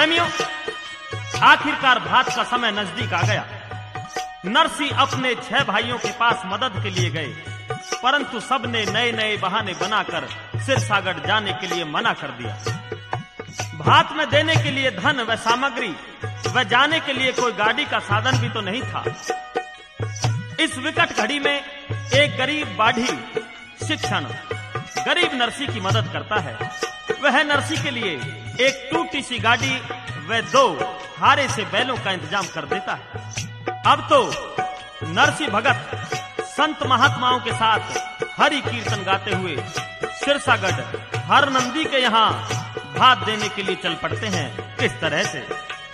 प्रेमियों, आखिरकार भात का समय नजदीक आ गया। नरसी अपने 6 भाइयों के पास मदद के लिए गए, परंतु सबने नए नए बहाने बनाकर सिरसागढ़ जाने के लिए मना कर दिया। भात में देने के लिए धन व सामग्री व जाने के लिए कोई गाड़ी का साधन भी तो नहीं था। इस विकट घड़ी में एक गरीब बाढ़ी शिक्षण गरीब नरसी की मदद करता है। वह नरसी के लिए एक टूटी सी गाड़ी व 2 हारे से बैलों का इंतजाम कर देता है। अब तो नरसी भगत संत महात्माओं के साथ हरि कीर्तन गाते हुए सिरसागढ़ हर नंदी के यहाँ भात देने के लिए चल पड़ते हैं। किस तरह से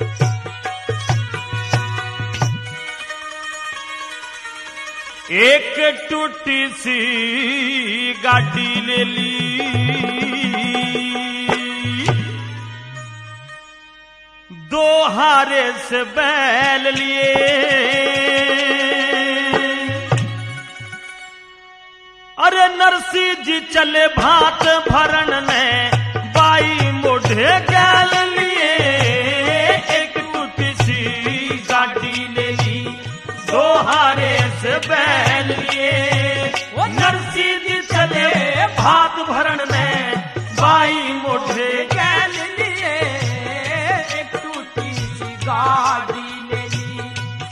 एक टूटी सी गाड़ी ले ली, 2 हारे से बैल लिए, अरे नरसी जी चले भात भरण में, बाई मोढ़े गैल लिए। एक टूटी सी गाड़ी ले ली, 2 हारे से बैल लिए, नरसी जी चले भात भरण में, बाई मोढ़े गैल लिए। एक टूटी सी गाड़ी ले ली।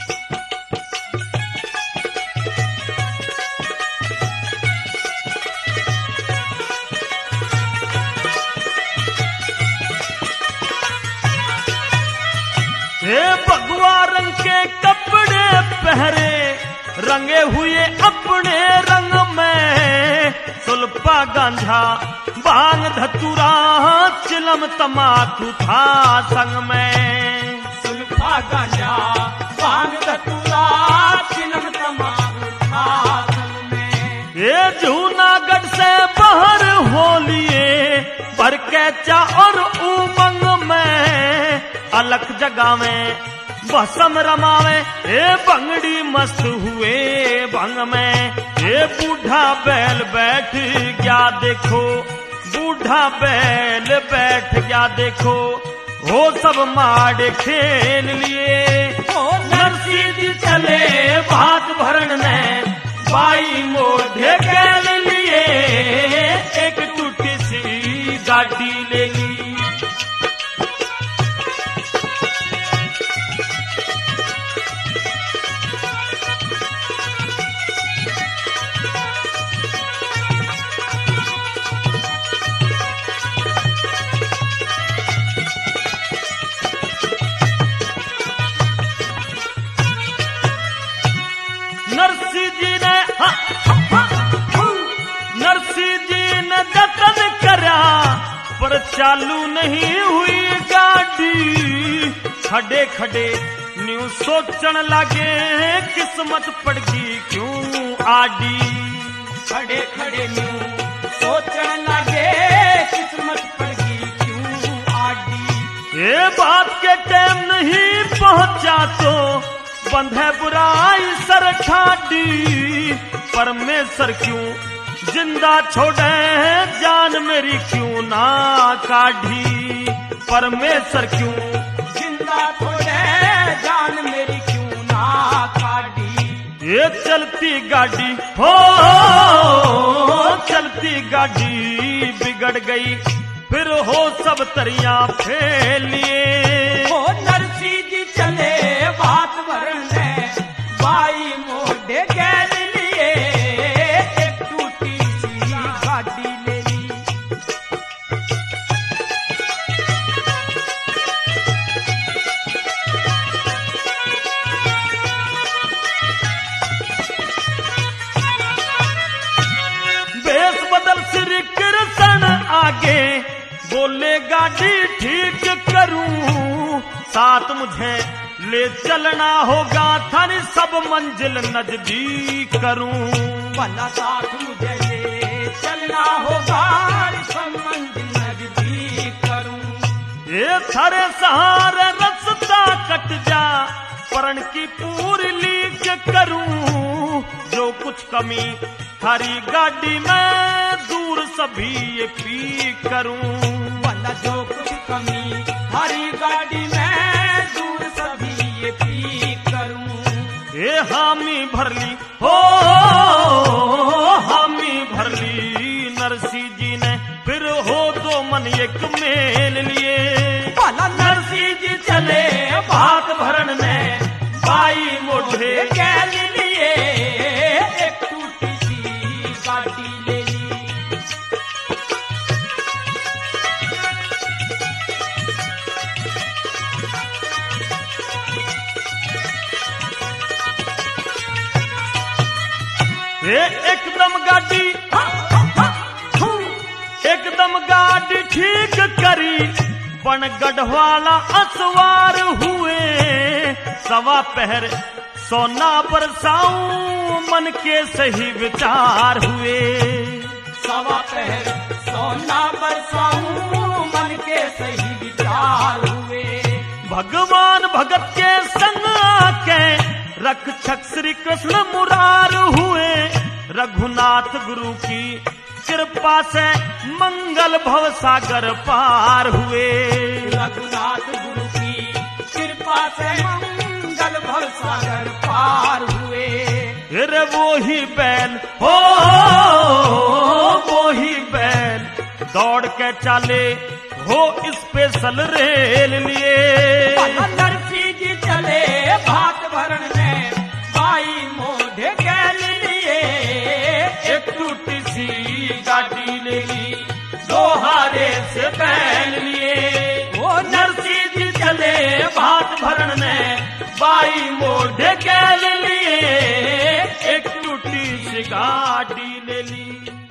हे भगवा रंग के कपड़े पहरे, रंगे हुए अपने रंग में, सुल्फा गांजा भांग धतूरा चिलम तमाकू था संग में। सुल्फा गांजा भांग धतूरा चिलम तमाकू था संग में। ये जूनागढ़ से बाहर हो लिए, भर के चा और उमंग में, अलग जगह में भसम रमावे। ए बंगड़ी मस्त हुए भंग में, ए बूढ़ा बैल बैठ गया देखो, बूढ़ा बैल बैठ गया देखो, हो सब माड़े खेल लिए। ओ नरसी जी चले भात भरण में, बाई मोढ़े गैल लिए। एक टूटी सी गाड़ी ले ली। नरसी जी ने जतन करा, पर चालू नहीं हुई गाड़ी। खड़े खड़े न्यू सोचन लगे, किस्मत पड़गी क्यों आडी। खड़े खड़े न्यू सोचन लगे, किस्मत पड़गी क्यों आडी। ये बात के टाइम नहीं पहुंचा तो बंधे बुराई सर ठाडी। परमेश्वर क्यों जिंदा छोड़े, जान मेरी क्यों ना काढ़ी। परमेश्वर क्यों जिंदा छोड़े, जान मेरी क्यों ना काढ़ी। ये चलती गाड़ी हो, चलती गाड़ी बिगड़ गई, फिर हो सब तरियां फैलिए। ओ नरसी जी चले भात भरण में, बाई मोढ़े गैल लिए। एक टूटी सी गाड़ी ले ली। बेस बदल श्री कृष्ण आगे बोले, गाड़ी ठीक करूं, साथ मुझे ले चलना होगा, थारी सब मंजिल नजदीक करूं। भला साथ मुझे ले चलना होगा, सब मंजिल नजदीक करूं। ये थारे सहारे रास्ता कट जा, परण की पूरी लीक करूं। जो कुछ कमी थारी गाड़ी में, दूर सभी ये पी करूं। भला जो कुछ कमी थारी गाड़ी भरली हो हामी भरली नरसी जी ने फिर हो दो मन एक मेल लिए भला नरसी जी चले भात भरण ने बाई मोढ़े गैल लिए एक टूटी सी गाड़ी ले ली एकदम गाड़ी ठीक करी बन गढ़वाला असवार हुए सवा पहर सोना बरसाऊं मन के सही विचार हुए सवा पहर सोना बरसाऊं मन के सही विचार हुए भगवान भगत के संग आके रक्षक श्री कृष्ण मुरार हुए रघुनाथ गुरु की कृपा से मंगल भव सागर पार हुए रघुनाथ गुरु की कृपा से मंगल भव सागर पार हुए रे वो ही बैल हो वो ही बैल दौड़ के चले हो स्पेशल रेल लिए नरसी जी चले भात भरण में बाई मोढ़े गैल लिए एक टूटी सी गाड़ी ले ली लोहारे से बैल लिए वो नरसी जी चले भात भरण में बाई मोढ़े गैल लिए एक टूटी सी गाड़ी ले ली।